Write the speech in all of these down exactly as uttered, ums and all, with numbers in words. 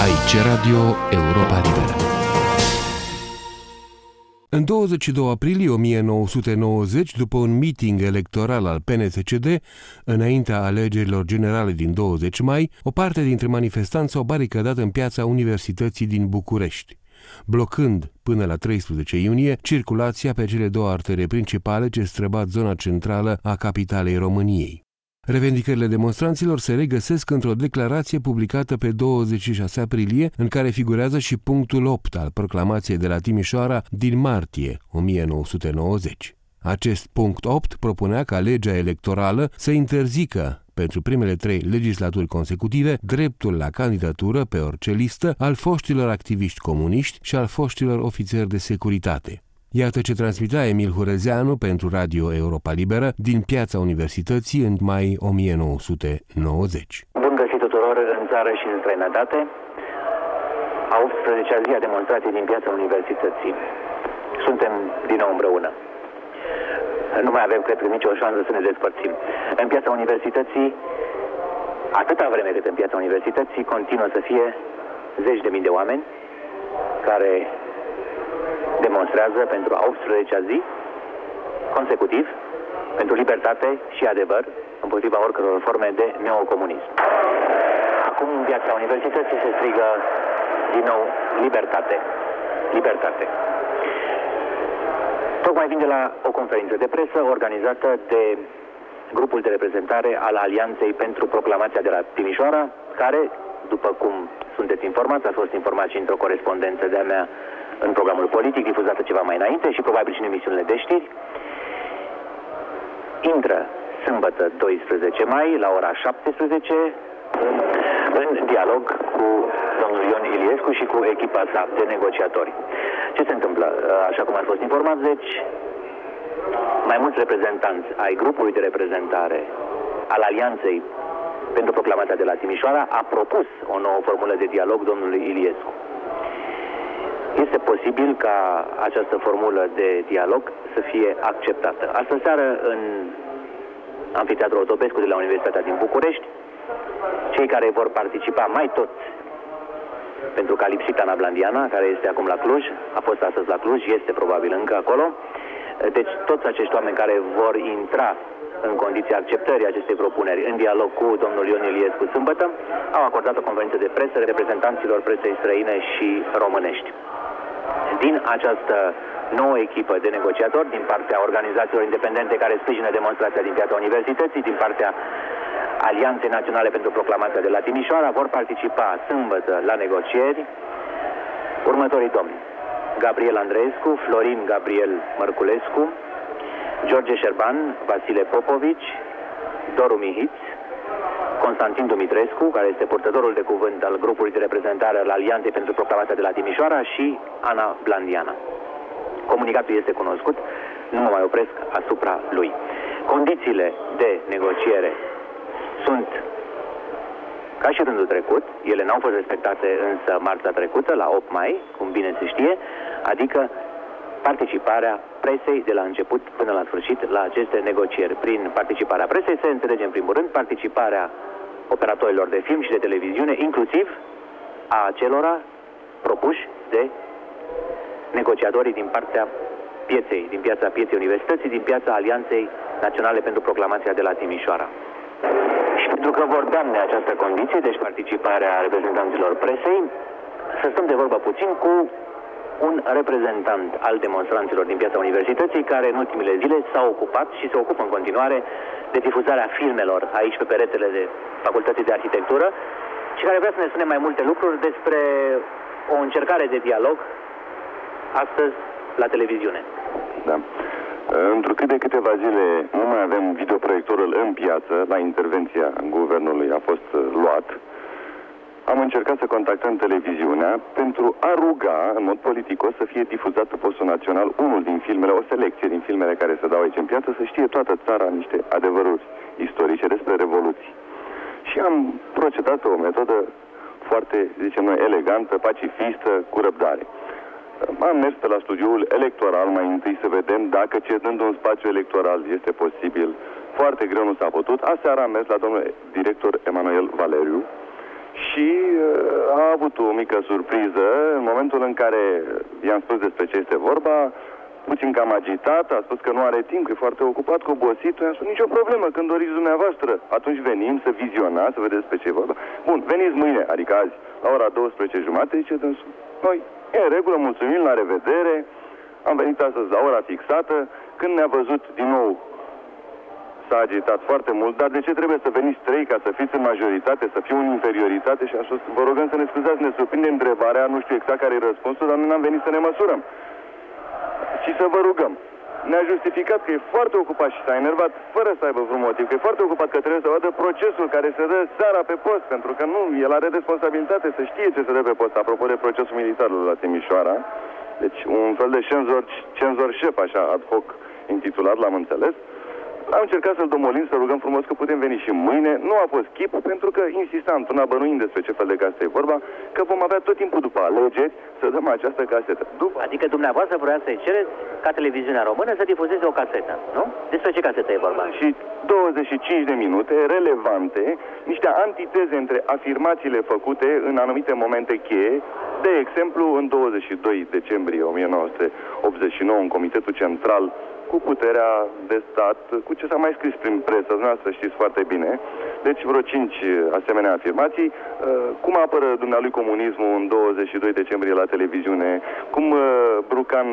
Aici Radio Europa Liberă. În douăzeci și doi aprilie o mie nouă sute nouăzeci, după un meeting electoral al P N S C D, înaintea alegerilor generale din douăzeci mai, o parte dintre manifestanți s-au baricadat în piața Universității din București, blocând până la treisprezece iunie circulația pe cele două artere principale ce străbat zona centrală a capitalei României. Revendicările demonstranților se regăsesc într-o declarație publicată pe douăzeci și șase aprilie, în care figurează și punctul opt al proclamației de la Timișoara din martie o mie nouă sute nouăzeci. Acest punct opt propunea ca legea electorală să interzică pentru primele trei legislaturi consecutive dreptul la candidatură pe orice listă al foștilor activiști comuniști și al foștilor ofițeri de securitate. Iată ce transmitea Emil Hurezeanu pentru Radio Europa Liberă din piața Universității în mai o mie nouă sute nouăzeci. Bun găsit tuturor în țară și în străinătate. A optsprezecea zi a demonstrației din piața Universității. Suntem din nou împreună. Nu mai avem, cred că, nicio șansă să ne despărțim. În piața Universității, atâta vreme cât în piața Universității continuă să fie zeci de mii de oameni care demonstrează pentru a optsprezecea zi consecutiv pentru libertate și adevăr împotriva oricăror forme de neocomunism. Acum în piața Universității se strigă din nou libertate. Libertate. Tocmai vin de la o conferință de presă organizată de grupul de reprezentare al Alianței pentru Proclamația de la Timișoara, care, după cum sunteți informați, a fost informat și într-o corespondență de-a mea în programul politic, difuzată ceva mai înainte și probabil și în emisiunile de știri, intră sâmbătă doisprezece mai la ora șaptesprezece în dialog cu domnul Ion Iliescu și cu echipa sa de negociatori. Ce se întâmplă? Așa cum ați fost informat, deci, mai mulți reprezentanți ai grupului de reprezentare al Alianței pentru Proclamația de la Timișoara a propus o nouă formulă de dialog domnului Iliescu. Este posibil ca această formulă de dialog să fie acceptată. Astă seară, în Amfiteatrul Otopescu de la Universitatea din București, cei care vor participa mai toți, pentru că a lipsit Ana Blandiana, care este acum la Cluj, a fost astăzi la Cluj, este probabil încă acolo, deci toți acești oameni care vor intra în condiția acceptării acestei propuneri în dialog cu domnul Ion Iliescu sâmbătă, au acordat o conferință de presă reprezentanților presei străine și românești. Din această nouă echipă de negociatori, din partea organizațiilor independente care sprijină demonstrația din piața Universității, din partea Alianței Naționale pentru Proclamația de la Timișoara, vor participa sâmbătă la negocieri următorii domni: Gabriel Andreescu, Florin Gabriel Mărculescu, George Șerban, Vasile Popovici, Doru Mihiț, Constantin Dumitrescu, care este purtătorul de cuvânt al grupului de reprezentare al Alianței pentru Proclamația de la Timișoara, și Ana Blandiana. Comunicatul este cunoscut, nu mă mai opresc asupra lui. Condițiile de negociere sunt ca și rândul trecut, ele n-au fost respectate însă marțea trecută, la opt mai, cum bine se știe, adică participarea presei de la început până la sfârșit la aceste negocieri. Prin participarea presei se înțelege în primul rând participarea operatorilor de film și de televiziune, inclusiv a acelora propuși de negociatorii din partea pieței, din piața pieței Universității, din piața Alianței Naționale pentru Proclamația de la Timișoara. Și pentru că vorbeam de această condiție, deci participarea reprezentanților presei, să stăm de vorbă puțin cu un reprezentant al demonstranților din piața Universității, care în ultimele zile s-a ocupat și se ocupă în continuare de difuzarea filmelor aici pe peretele de Facultății de Arhitectură și care vrea să ne spune mai multe lucruri despre o încercare de dialog astăzi la televiziune. Da. Întrucât de câteva zile nu mai avem videoproiectorul în piață, la intervenția guvernului a fost luat, am încercat să contactăm televiziunea pentru a ruga, în mod politicos, să fie difuzat pe postul național unul din filmele, o selecție din filmele care se dau aici în piață, să știe toată țara niște adevăruri istorice despre Revoluții. Și am procedat o metodă foarte, zicem noi, elegantă, pacifistă, cu răbdare. Am mers pe la studioul electoral mai întâi să vedem dacă, cedând un spațiu electoral, este posibil. Foarte greu nu s-a putut. Aseară am mers la domnul director Emanuel Valeriu și a avut avut o mică surpriză în momentul în care i-am spus despre ce este vorba, puțin cam agitat, a spus că nu are timp, că e foarte ocupat, că obosit. I-am spus, nicio problemă, când doriți dumneavoastră, atunci venim să vizionați, să vedeți pe ce e vorba. Bun, veniți mâine, adică azi, la ora douăsprezece și jumătate, zice dânsul. Noi, e în regulă, mulțumim, la revedere, am venit astăzi la ora fixată, când ne-a văzut din nou s-a agitat foarte mult, dar de ce trebuie să veniți trei ca să fiți în majoritate, să fiu în inferioritate? Și am spus, vă rugăm să ne scuzați, ne surprinde întrebarea, nu știu exact care e răspunsul, dar noi n-am venit să ne măsurăm. Și să vă rugăm. Ne-a justificat că e foarte ocupat și s-a enervat fără să aibă vreun motiv, că e foarte ocupat, că trebuie să vadă procesul care se dă seara pe post, pentru că nu, el are responsabilitate să știe ce se dă pe post, apropo de procesul militar la Timișoara. Deci un fel de cenzor, cenzor șef, așa, ad hoc intitulat, l-am înțeles. Am încercat să-l domolim, să rugăm frumos că putem veni și mâine. Nu a fost chip, pentru că insistam, într-una bănuind despre ce fel de casetă e vorba, că vom avea tot timpul după alegeri să dăm această casetă. După... Adică dumneavoastră vrea să-i cereți ca televiziunea română să difuzeze o casetă, nu? Despre ce casetă e vorba? Și douăzeci și cinci de minute relevante, niște antiteze între afirmațiile făcute în anumite momente cheie. De exemplu, în douăzeci și doi decembrie o mie nouă sute optzeci și nouă, în Comitetul Central, cu puterea de stat, cu ce s-a mai scris prin presă, dumneavoastră știți foarte bine. Deci vreo cinci asemenea afirmații. Cum apără dumnealui comunismul în douăzeci și doi decembrie la televiziune, cum Brucan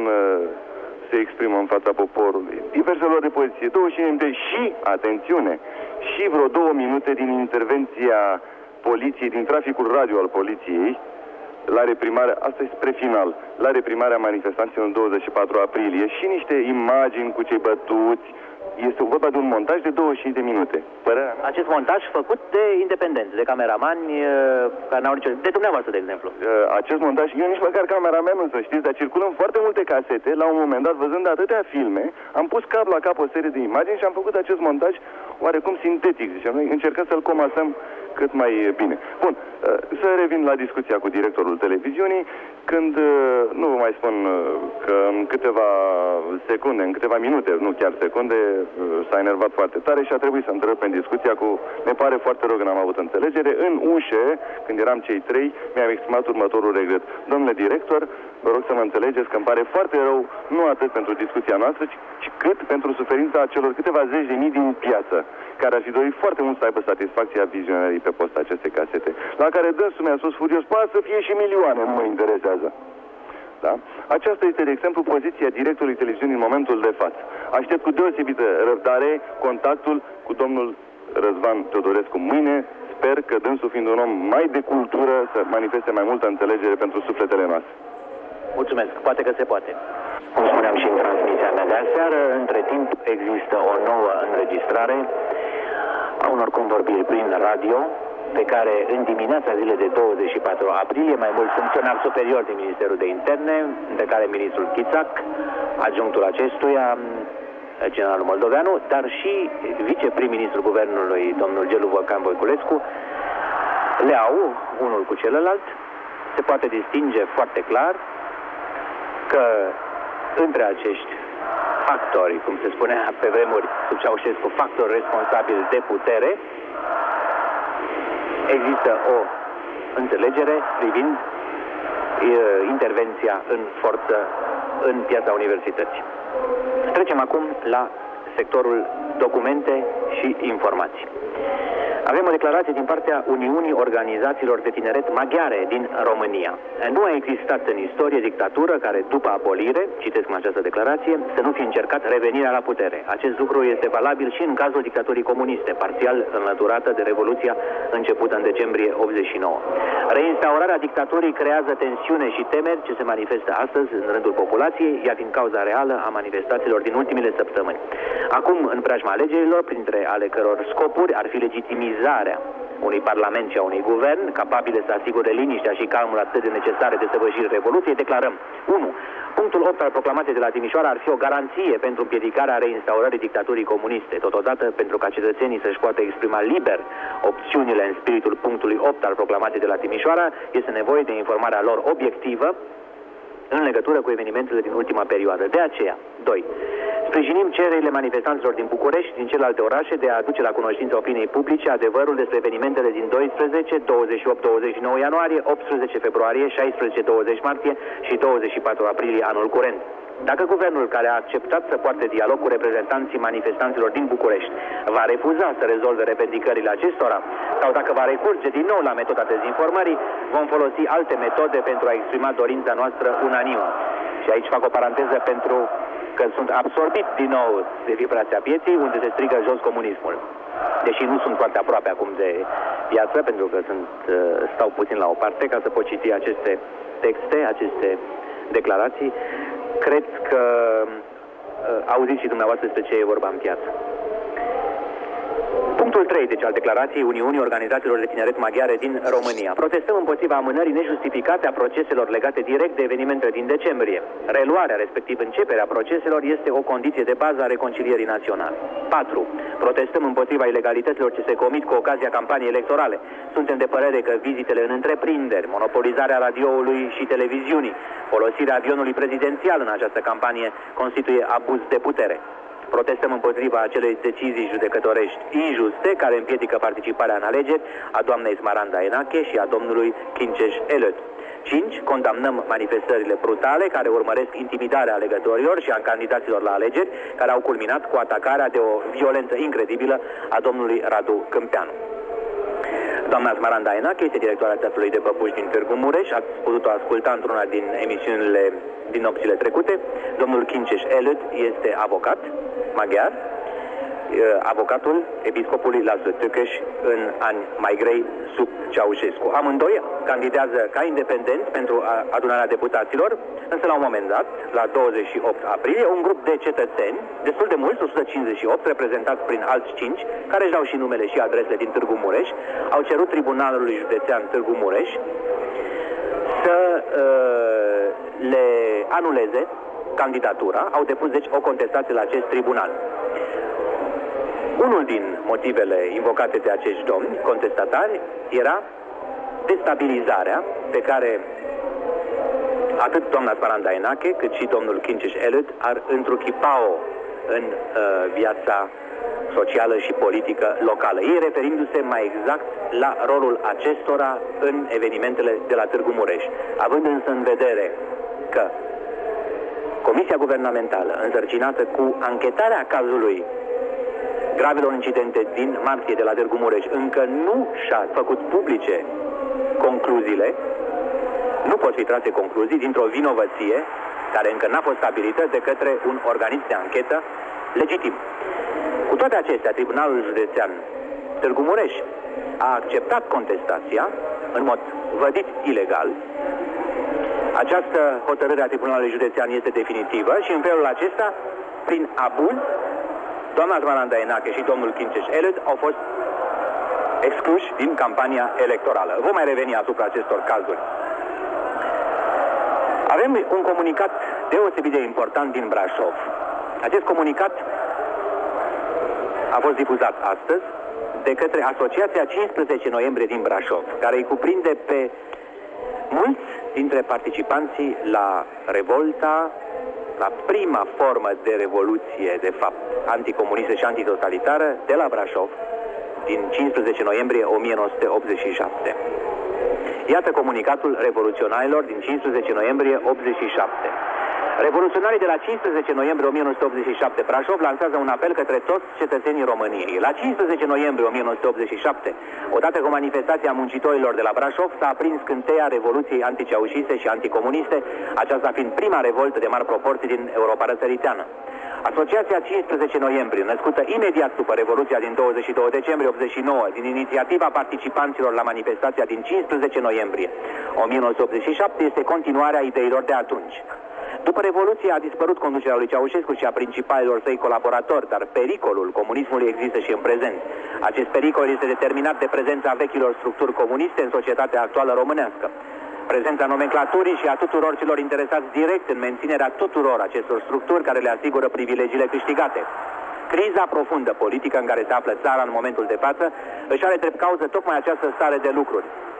se exprimă în fața poporului, diverselor de poziție, douăzeci și cinci de minute și, atențiune, și vreo două minute din intervenția poliției, din traficul radio al poliției, la reprimarea, asta e spre final, la reprimarea manifestanților în douăzeci și patru aprilie și niște imagini cu cei bătuți. Este vorba de un montaj de douăzeci și cinci de minute. Părerea mea? Acest montaj făcut de independenți, de cameramani, care n-au nicio... de dumneavoastră, de exemplu. Acest montaj, eu nici măcar cameraman nu să știți, dar circulăm foarte multe casete. La un moment dat, văzând atâtea filme, am pus cap la cap o serie de imagini și am făcut acest montaj oarecum sintetic, zicem noi, încercăm să-l comasăm cât mai bine. Bun, să revin la discuția cu directorul televiziunii, când, nu vă mai spun că în câteva secunde, în câteva minute, nu chiar secunde, s-a enervat foarte tare și a trebuit să întrerupem discuția cu, ne pare foarte rău că n-am avut înțelegere. În ușe, când eram cei trei, mi-am exprimat următorul regret. Domnule director, vă rog să mă înțelegeți că îmi pare foarte rău, nu atât pentru discuția noastră, ci, ci cât pentru suferința celor câteva zeci de mii din piață, care ar fi dorit foarte mult să aibă satisfacția vizionării pe post aceste casete, la care dânsul mi-a spus furios, poate să fie și milioane, nu mă interesează. Da? Aceasta este, de exemplu, poziția directorului televiziunii în momentul de față. Aștept cu deosebită răbdare contactul cu domnul Răzvan Teodorescu mâine. Sper că dânsul, fiind un om mai de cultură, să manifeste mai multă înțelegere pentru sufletele noastre. Mulțumesc. Poate că se poate. Cum spuneam și în transmisia mea de aseară, între timp există o nouă înregistrare a unor convorbiri prin radio, pe care în dimineața zilei de douăzeci și patru aprilie mai mulți funcționari superiori din Ministerul de Interne, între care ministrul Chițac, adjunctul acestuia, generalul Moldoveanu, dar și viceprim-ministrul guvernului, domnul Gelu Vulcan Voiculescu, le au unul cu celălalt. Se poate distinge foarte clar că între acești factori, cum se spunea pe vremuri sub Ceaușescu, factori responsabili de putere, există o înțelegere privind e, intervenția în forță în piața universității. Trecem acum la sectorul documente și informații. Avem o declarație din partea Uniunii Organizațiilor de Tineret Maghiare din România. Nu a existat în istorie dictatură care, după abolire, citesc în această declarație, să nu fi încercat revenirea la putere. Acest lucru este valabil și în cazul dictaturii comuniste, parțial înlăturată de Revoluția începută în decembrie optzeci și nouă. Reinstaurarea dictaturii creează tensiune și temeri ce se manifestă astăzi în rândul populației, ea fiind cauza reală a manifestațiilor din ultimele săptămâni. Acum, în preajma alegerilor, printre ale căror scopuri ar fi legitimizarea unui parlament și a unui guvern capabile să asigure liniștea și calmul atât de necesare de săvârșirea Revoluției, declarăm unu. Punctul opt al proclamației de la Timișoara ar fi o garanție pentru împiedicarea reinstaurării dictaturii comuniste. Totodată, pentru ca cetățenii să-și poată exprima liber opțiunile în spiritul punctului opt al proclamației de la Timișoara, este nevoie de informarea lor obiectivă în legătură cu evenimentele din ultima perioadă. De aceea, doi. Sprijinim cererile manifestanților din București și din celelalte orașe de a aduce la cunoștința opiniei publice adevărul despre evenimentele din doisprezece, douăzeci și opt douăzeci și nouă ianuarie, optsprezece februarie, șaisprezece douăzeci martie și douăzeci și patru aprilie anul curent. Dacă guvernul care a acceptat să poarte dialog cu reprezentanții manifestanților din București va refuza să rezolve revendicările acestora sau dacă va recurge din nou la metoda dezinformării, vom folosi alte metode pentru a exprima dorința noastră unanimă. Și aici fac o paranteză pentru că sunt absorbit din nou de vibrația pieții, unde se strigă jos comunismul. Deși nu sunt foarte aproape acum de viață, pentru că sunt, stau puțin la o parte ca să pot citi aceste texte, aceste declarații, cred că auziți și dumneavoastră despre ce e vorba în piață. Punctul trei, deci, al declarației Uniunii Organizațiilor de Tineret Maghiare din România. Protestăm împotriva amânării nejustificate a proceselor legate direct de evenimentele din decembrie. Reluarea, respectiv începerea proceselor, este o condiție de bază a reconcilierii naționale. patru. Protestăm împotriva ilegalităților ce se comit cu ocazia campaniei electorale. Suntem de părere că vizitele în întreprinderi, monopolizarea radioului și televiziunii, folosirea avionului prezidențial în această campanie constituie abuz de putere. Protestăm împotriva acelei decizii judecătorești injuste care împiedică participarea în alegeri a doamnei Smaranda Enache și a domnului Kinceș Elöd. cinci. Condamnăm manifestările brutale care urmăresc intimidarea alegătorilor și a candidaților la alegeri, care au culminat cu atacarea de o violență incredibilă a domnului Radu Câmpeanu. Doamna Smaranda Enache este directoarea Teatrului de Păpuși din Târgu Mureș, ați putut-o asculta într-una din emisiunile din nopțile trecute. Domnul Kinceș Elöd este avocat maghiar, avocatul episcopului László Tőkés în ani mai grei sub Ceaușescu. Amândoi candidează ca independenți pentru adunarea deputaților, însă la un moment dat, la douăzeci și opt aprilie, un grup de cetățeni, destul de mulți, o sută cincizeci și opt, reprezentați prin alți cinci, care își dau și numele și adresele din Târgu Mureș, au cerut Tribunalului Județean Târgu Mureș să uh, le anuleze candidatura, au depus deci o contestație la acest tribunal. Unul din motivele invocate de acești domni contestatari era destabilizarea pe care atât doamna Smaranda Enache cât și domnul Kinceș Elöd ar întruchipa-o în uh, viața socială și politică locală. Ei referindu-se mai exact la rolul acestora în evenimentele de la Târgu Mureș. Având însă în vedere că Comisia Guvernamentală însărcinată cu anchetarea cazului gravelor incidente din martie de la Târgu Mureș încă nu și-a făcut publice concluziile, nu pot fi trase concluzii dintr-o vinovăție care încă n-a fost stabilită de către un organism de anchetă legitim. Cu toate acestea, Tribunalul Județean Târgu Mureș a acceptat contestația în mod vădit ilegal. Această hotărâre a Tribunalului Județean este definitivă și în felul acesta, prin abuz, doamna Smaranda Enache și domnul Kinceș Elöd au fost excluși din campania electorală. Vom mai reveni asupra acestor cazuri. Avem un comunicat deosebit de important din Brașov. Acest comunicat a fost difuzat astăzi de către Asociația cincisprezece noiembrie din Brașov, care îi cuprinde pe mulți dintre participanții la revolta, la prima formă de revoluție, de fapt, anticomunistă și antitotalitară de la Brașov, din cincisprezece noiembrie o mie nouă sute optzeci și șapte. Iată comunicatul revoluționarilor din cincisprezece noiembrie optzeci și șapte. Revoluționarii de la cincisprezece noiembrie o mie nouă sute optzeci și șapte Brașov lansează un apel către toți cetățenii României. La cincisprezece noiembrie o mie nouă sute optzeci și șapte, odată cu manifestația muncitorilor de la Brașov, s-a aprins scânteia Revoluției anticeaușiste și anticomuniste, aceasta fiind prima revoltă de mari proporții din Europa răsăriteană. Asociația cincisprezece noiembrie, născută imediat după Revoluția din douăzeci și doi decembrie optzeci și nouă, din inițiativa participanților la manifestația din cincisprezece noiembrie o mie nouă sute optzeci și șapte, este continuarea ideilor de atunci. După Revoluție a dispărut conducerea lui Ceaușescu și a principalilor săi colaboratori, dar pericolul comunismului există și în prezent. Acest pericol este determinat de prezența vechilor structuri comuniste în societatea actuală românească. Prezența nomenclaturii și a tuturor celor interesați direct în menținerea tuturor acestor structuri care le asigură privilegiile câștigate. Criza profundă politică în care se află țara în momentul de față își are drept cauză tocmai această stare de lucruri.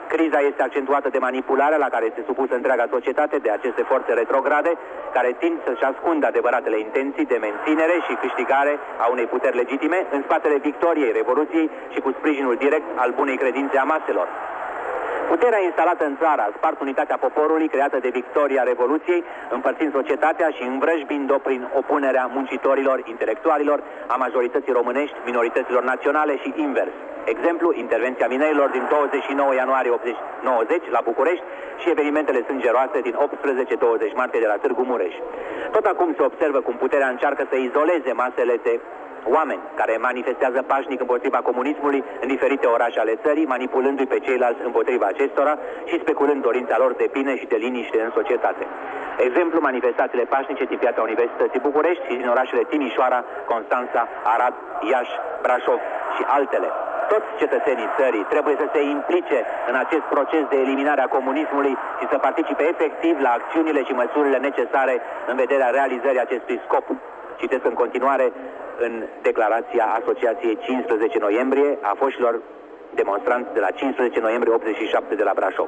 Criza este accentuată de manipularea la care este supusă întreaga societate de aceste forțe retrograde, care tind să-și ascundă adevăratele intenții de menținere și câștigare a unei puteri legitime în spatele victoriei Revoluției și cu sprijinul direct al bunei credințe a maselor. Puterea instalată în țară a spart unitatea poporului creată de victoria Revoluției, împărțind societatea și învrăjbind-o prin opunerea muncitorilor, intelectualilor, a majorității românești, minorităților naționale și invers. Exemplu, intervenția minerilor din douăzeci și nouă ianuarie nouăzeci la București și evenimentele sângeroase din optsprezece douăzeci martie de la Târgu Mureș. Tot acum se observă cum puterea încearcă să izoleze masele de oameni care manifestează pașnic împotriva comunismului în diferite orașe ale țării, manipulându-i pe ceilalți împotriva acestora și speculând dorința lor de bine și de liniște în societate. Exemplu, manifestațiile pașnice din piața Universității București și din orașele Timișoara, Constanța, Arad, Iași, Brașov și altele. Toți cetățenii țării trebuie să se implice în acest proces de eliminare a comunismului și să participe efectiv la acțiunile și măsurile necesare în vederea realizării acestui scop. Citesc în continuare în declarația Asociației cincisprezece noiembrie a foștilor demonstranți de la cincisprezece noiembrie optzeci și șapte de la Brașov.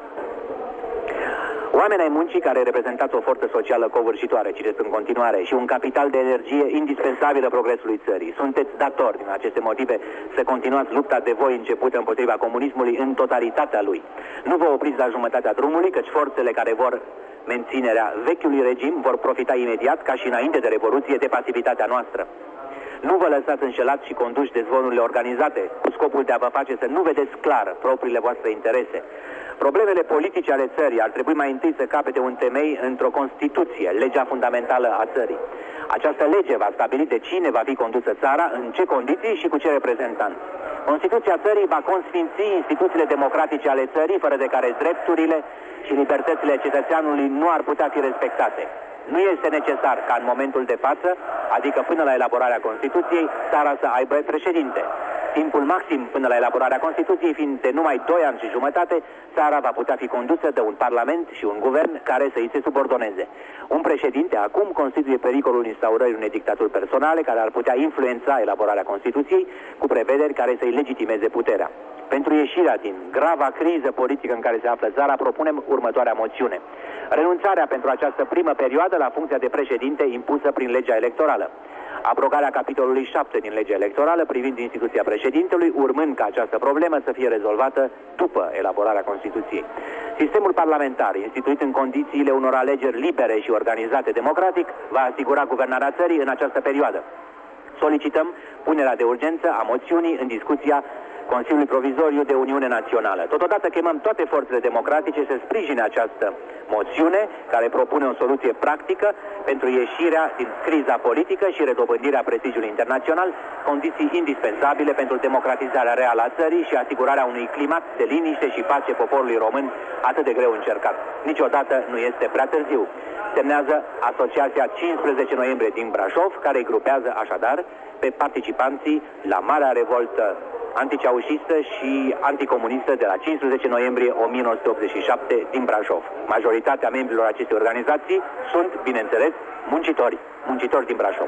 Oameni ai muncii care reprezentați o forță socială covârșitoare, citesc în continuare, și un capital de energie indispensabilă progresului țării. Sunteți datori din aceste motive să continuați lupta de voi începută împotriva comunismului în totalitatea lui. Nu vă opriți la jumătatea drumului, căci forțele care vor menținerea vechiului regim vor profita imediat, ca și înainte de Revoluție, de pasivitatea noastră. Nu vă lăsați înșelați și conduși de zvonurile organizate, cu scopul de a vă face să nu vedeți clar propriile voastre interese. Problemele politice ale țării ar trebui mai întâi să capete un temei într-o Constituție, legea fundamentală a țării. Această lege va stabili de cine va fi condusă țara, în ce condiții și cu ce reprezentanți. Constituția țării va consfinți instituțiile democratice ale țării, fără de care drepturile și libertățile cetățeanului nu ar putea fi respectate. Nu este necesar ca în momentul de față, adică până la elaborarea Constituției, țara să aibă președinte. Timpul maxim până la elaborarea Constituției fiind de numai doi ani și jumătate, țara va putea fi condusă de un parlament și un guvern care să îi se subordoneze. Un președinte acum constituie pericolul instaurării unei dictaturi personale care ar putea influența elaborarea Constituției cu prevederi care să-i legitimeze puterea. Pentru ieșirea din grava criză politică în care se află țara, propunem următoarea moțiune. Renunțarea pentru această primă perioadă la funcția de președinte impusă prin legea electorală. Abrogarea capitolului șapte din legea electorală privind instituția președintelui, urmând ca această problemă să fie rezolvată după elaborarea Constituției. Sistemul parlamentar, instituit în condițiile unor alegeri libere și organizate democratic, va asigura guvernarea țării în această perioadă. Solicităm punerea de urgență a moțiunii în discuția Consiliului Provizoriu de Uniune Națională. Totodată chemăm toate forțele democratice să sprijine această moțiune care propune o soluție practică pentru ieșirea din criza politică și redobândirea prestigiului internațional, condiții indispensabile pentru democratizarea reală a țării și asigurarea unui climat de liniște și pace poporului român atât de greu încercat. Niciodată nu este prea târziu. Semnează Asociația cincisprezece noiembrie din Brașov, care îi grupează așadar pe participanții la Marea Revoltă anticeaușistă și anticomunistă de la cincisprezece noiembrie o mie nouă sute optzeci și șapte din Brașov. Majoritatea membrilor acestei organizații sunt, bineînțeles, muncitori, muncitori din Brașov.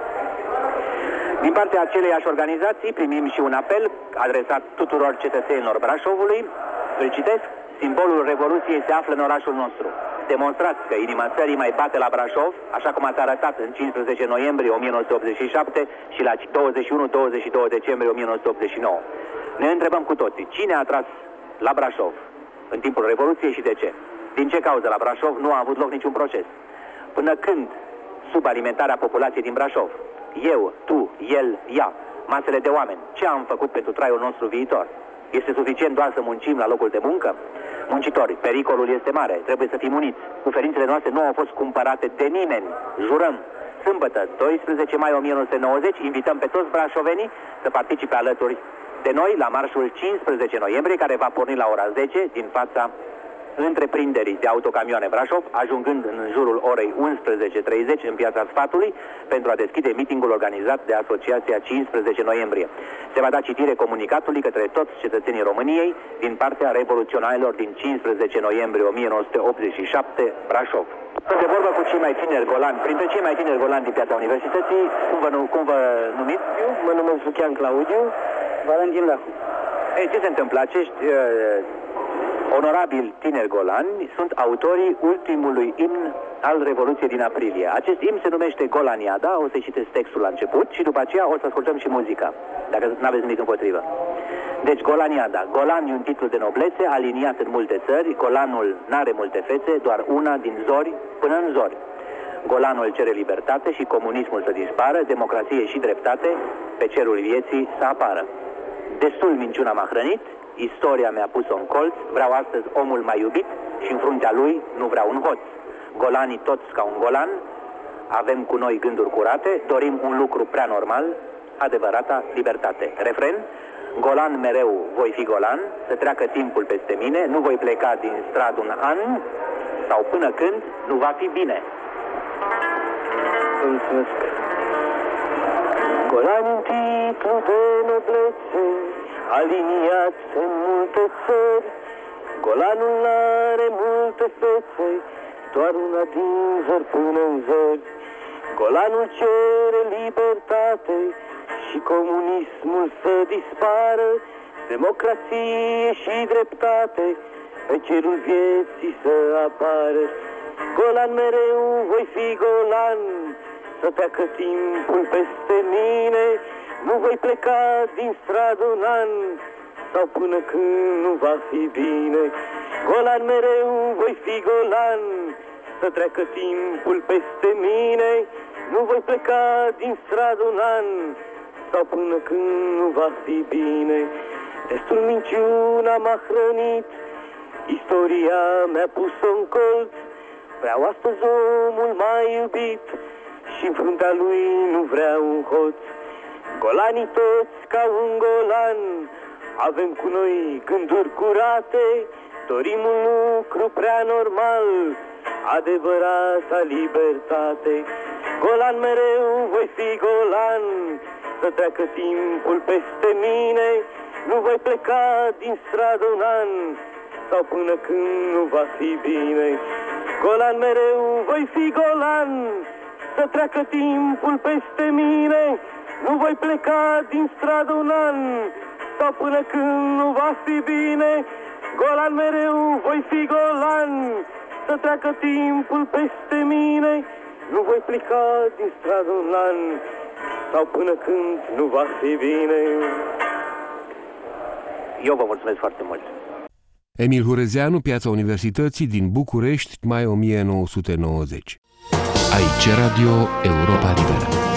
Din partea aceleiași organizații primim și un apel adresat tuturor cetățenilor Brașovului. Îl citesc: simbolul Revoluției se află în orașul nostru. Demonstrați că inima țării mai bate la Brașov, așa cum ați arătat în cincisprezece noiembrie o mie nouă sute optzeci și șapte și la douăzeci și unu douăzeci și doi decembrie o mie nouă sute optzeci și nouă. Ne întrebăm cu toții, cine a tras la Brașov în timpul Revoluției și de ce? Din ce cauză la Brașov nu a avut loc niciun proces? Până când, sub alimentarea populației din Brașov, eu, tu, el, ea, masele de oameni, ce am făcut pentru traiul nostru viitor? Este suficient doar să muncim la locul de muncă? Muncitori, pericolul este mare, trebuie să fim uniți. Suferințele noastre nu au fost cumpărate de nimeni. Jurăm. Sâmbătă, doisprezece mai o mie nouă sute nouăzeci, invităm pe toți brașovenii să participe alături de noi la marșul cincisprezece noiembrie, care va porni la ora zece din fața întreprinderii de autocamioane Brașov, ajungând în jurul orei unsprezece treizeci în Piața Sfatului pentru a deschide mitingul organizat de Asociația cincisprezece noiembrie. Se va da citire comunicatului către toți cetățenii României din partea revoluționarilor din cincisprezece noiembrie o mie nouă sute optzeci și șapte Brașov. Sunt de vorbă cu cei mai tineri golani, printre cei mai tineri golani din Piața Universității. Cum vă, cum vă numiți? Eu mă numesc Lucian Claudiu, Valentin Lahu. Ei, ce se întâmplă? Acești uh, Onorabili tineri golani sunt autorii ultimului imn al Revoluției din aprilie. Acest imn se numește Golaniada, o să citesc textul la început și după aceea o să ascultăm și muzica, dacă nu aveți nimic împotrivă. Deci Golaniada. Golan e un titlu de noblețe, aliniat în multe țări. Golanul n-are multe fețe, doar una din zori până în zori. Golanul cere libertate și comunismul să dispară, democrație și dreptate, pe cerul vieții să apară. Destul minciuna m-a hrănit, istoria mi-a pus-o în colț, vreau astăzi omul mai iubit și în fruntea lui nu vreau un hoț. Golanii toți ca un golan, avem cu noi gânduri curate, dorim un lucru prea normal, adevărata libertate. Refren: golan mereu voi fi golan, să treacă timpul peste mine, nu voi pleca din stradă un an, sau până când nu va fi bine. Mulțumesc. Golan în titlu de noblețe, aliniat în multe țări. Golanul n-are multe fețe, doar una din zări până în zări. Golanul cere libertate și comunismul să dispară, democrație și dreptate, pe cerul vieții să apară. Golan mereu voi fi golan, să treacă timpul peste mine, nu voi pleca din stradă un an, sau până când nu va fi bine. Golan mereu voi fi golan, să treacă timpul peste mine, nu voi pleca din stradă un an, sau până când nu va fi bine. Destul minciuna m-a hrănit, istoria mi-a pus-o în colț, vreau astăzi omul mai iubit și în fruntea lui nu vreau un hoț. Golanii toți ca un golan, avem cu noi gânduri curate, dorim un lucru prea normal, adevărata libertate. Golan mereu voi fi golan, să treacă timpul peste mine, nu voi pleca din stradă un an, sau până când nu va fi bine. Golan mereu voi fi golan, să treacă timpul peste mine, nu voi pleca din stradă un an, sau până când nu va fi bine. Golan mereu voi fi golan, să treacă timpul peste mine, nu voi pleca din stradă un an, sau până când nu va fi bine. Eu vă mulțumesc foarte mult. Emil Hurezeanu, Piața Universității din București, mai o mie nouă sute nouăzeci. Aici Radio Europa Liberă.